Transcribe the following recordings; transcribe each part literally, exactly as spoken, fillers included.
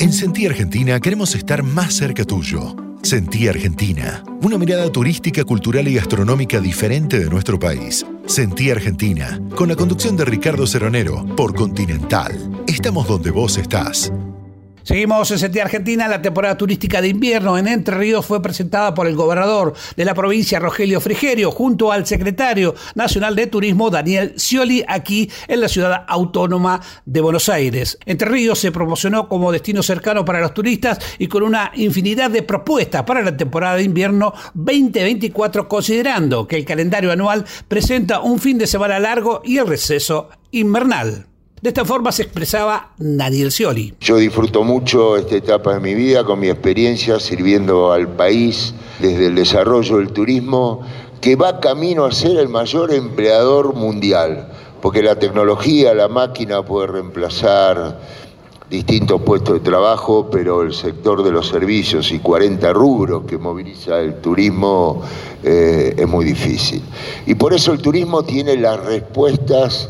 En Sentí Argentina queremos estar más cerca tuyo. Sentí Argentina, una mirada turística, cultural y gastronómica diferente de nuestro país. Sentí Argentina, con la conducción de Ricardo Ceronero, por Continental. Estamos donde vos estás. Seguimos en Sentí Argentina. La temporada turística de invierno en Entre Ríos fue presentada por el gobernador de la provincia, Rogelio Frigerio, junto al secretario nacional de Turismo, Daniel Scioli, aquí en la ciudad autónoma de Buenos Aires. Entre Ríos se promocionó como destino cercano para los turistas y con una infinidad de propuestas para la temporada de invierno veinte veinticuatro, considerando que el calendario anual presenta un fin de semana largo y el receso invernal. De esta forma se expresaba Daniel Scioli. Yo disfruto mucho esta etapa de mi vida con mi experiencia sirviendo al país desde el desarrollo del turismo, que va camino a ser el mayor empleador mundial, porque la tecnología, la máquina puede reemplazar distintos puestos de trabajo, pero el sector de los servicios y cuarenta rubros que moviliza el turismo eh, es muy difícil. Y por eso el turismo tiene las respuestas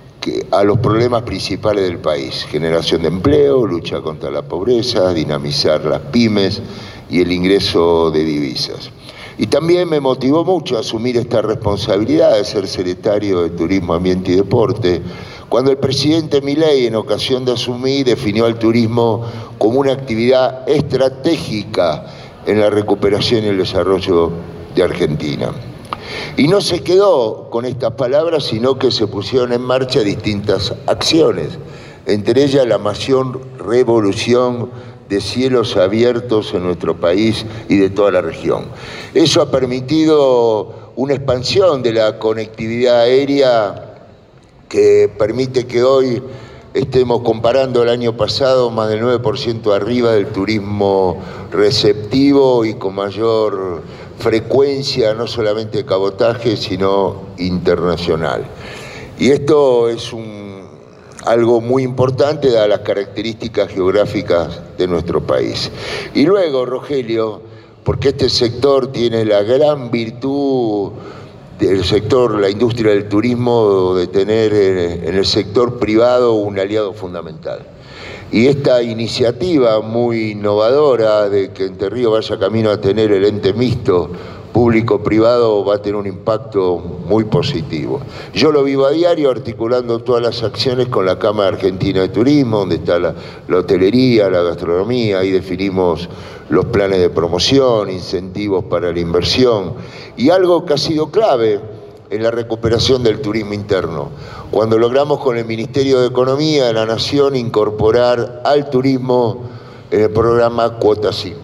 a los problemas principales del país: generación de empleo, lucha contra la pobreza, dinamizar las pymes y el ingreso de divisas. Y también me motivó mucho asumir esta responsabilidad de ser secretario de Turismo, Ambiente y Deporte, cuando el presidente Milei, en ocasión de asumir, definió al turismo como una actividad estratégica en la recuperación y el desarrollo de Argentina. Y no se quedó con estas palabras, sino que se pusieron en marcha distintas acciones, entre ellas la mayor revolución de cielos abiertos en nuestro país y de toda la región. Eso ha permitido una expansión de la conectividad aérea que permite que hoy estemos comparando el año pasado más del nueve por ciento arriba del turismo receptivo y con mayor frecuencia, no solamente de cabotaje, sino internacional. Y esto es un, algo muy importante dadas las características geográficas de nuestro país. Y luego, Rogelio, porque este sector tiene la gran virtud del sector, la industria del turismo, de tener en el sector privado un aliado fundamental. Y esta iniciativa muy innovadora de que Entre Ríos vaya camino a tener el ente mixto público-privado va a tener un impacto muy positivo. Yo lo vivo a diario articulando todas las acciones con la Cámara Argentina de Turismo, donde está la, la hotelería, la gastronomía. Ahí definimos los planes de promoción, incentivos para la inversión y algo que ha sido clave en la recuperación del turismo interno, cuando logramos con el Ministerio de Economía de la Nación incorporar al turismo en el programa Cuota Simple.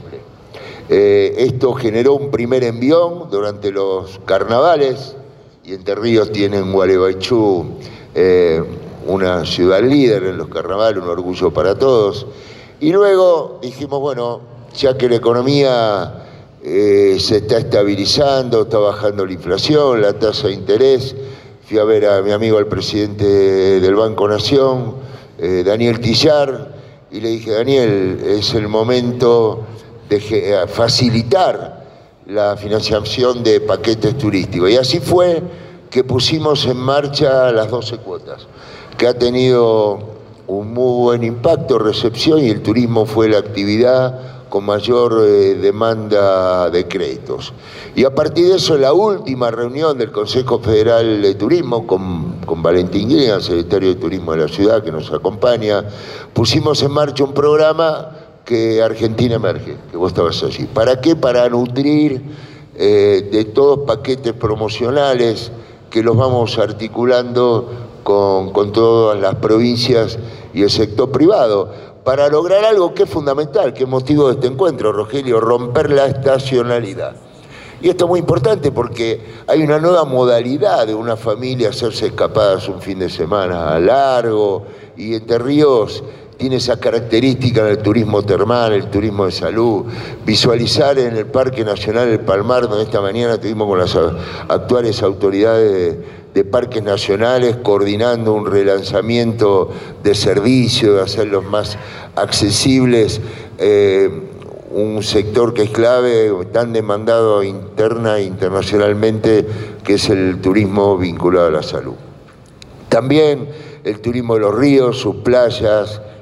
Eh, esto generó un primer envión durante los carnavales, y Entre Ríos tiene en Gualeguaychú eh, una ciudad líder en los carnavales, un orgullo para todos. Y luego dijimos, bueno, ya que la economía Eh, se está estabilizando, está bajando la inflación, la tasa de interés. Fui a ver a mi amigo, el presidente del Banco Nación, eh, Daniel Tillar, y le dije, Daniel, es el momento de facilitar la financiación de paquetes turísticos. Y así fue que pusimos en marcha las doce cuotas, que ha tenido un muy buen impacto, recepción, y el turismo fue la actividad con mayor eh, demanda de créditos. Y a partir de eso, en la última reunión del Consejo Federal de Turismo, con, con Valentín Gilligan, secretario de Turismo de la ciudad, que nos acompaña, pusimos en marcha un programa que Argentina Emerge, que vos estabas allí. ¿Para qué? Para nutrir eh, de todos paquetes promocionales que los vamos articulando con, con todas las provincias y el sector privado, para lograr algo que es fundamental, que es motivo de este encuentro, Rogelio: romper la estacionalidad. Y esto es muy importante porque hay una nueva modalidad de una familia hacerse escapadas un fin de semana largo, y Entre Ríos tiene esa característica en el turismo termal, el turismo de salud. Visualizar en el Parque Nacional El Palmar, donde esta mañana estuvimos con las actuales autoridades de de parques nacionales, coordinando un relanzamiento de servicios, de hacerlos más accesibles, eh, un sector que es clave, tan demandado interna e internacionalmente, que es el turismo vinculado a la salud. También el turismo de los ríos, sus playas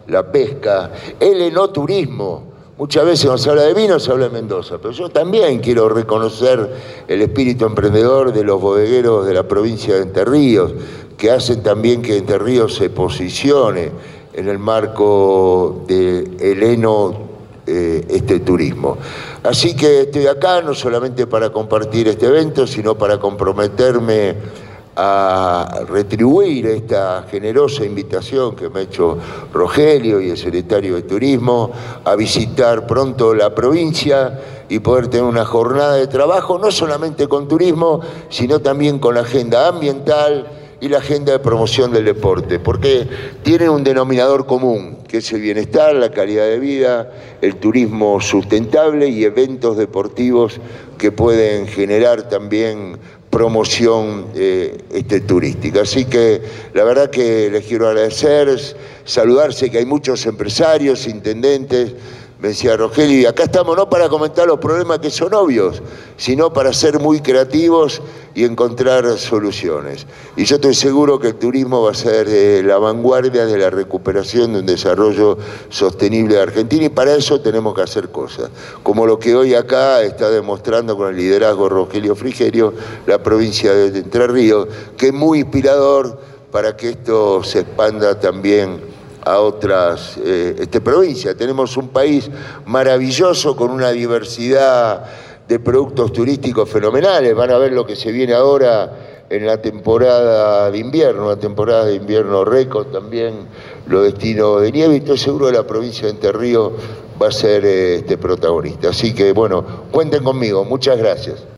la pesca, el enoturismo. Muchas veces cuando se habla de vino se habla de Mendoza, pero yo también quiero reconocer el espíritu emprendedor de los bodegueros de la provincia de Entre Ríos, que hacen también que Entre Ríos se posicione en el marco del eno eh, este turismo. Así que estoy acá no solamente para compartir este evento, sino para comprometerme a retribuir esta generosa invitación que me ha hecho Rogelio y el secretario de Turismo a visitar pronto la provincia y poder tener una jornada de trabajo no solamente con turismo, sino también con la agenda ambiental y la agenda de promoción del deporte, porque tienen un denominador común, que es el bienestar, la calidad de vida, el turismo sustentable y eventos deportivos que pueden generar también promoción eh, este, turística. Así que la verdad que les quiero agradecer, saludarse que hay muchos empresarios, intendentes. Me decía Rogelio, y acá estamos no para comentar los problemas que son obvios, sino para ser muy creativos y encontrar soluciones. Y yo estoy seguro que el turismo va a ser eh, la vanguardia de la recuperación de un desarrollo sostenible de Argentina, y para eso tenemos que hacer cosas, como lo que hoy acá está demostrando con el liderazgo de Rogelio Frigerio, la provincia de Entre Ríos, que es muy inspirador para que esto se expanda también a otras eh, este, provincias. Tenemos un país maravilloso con una diversidad de productos turísticos fenomenales. Van a ver lo que se viene ahora en la temporada de invierno, la temporada de invierno récord, también los destinos de nieve, y estoy seguro que la provincia de Entre Ríos va a ser eh, este protagonista. Así que bueno, cuenten conmigo. Muchas gracias.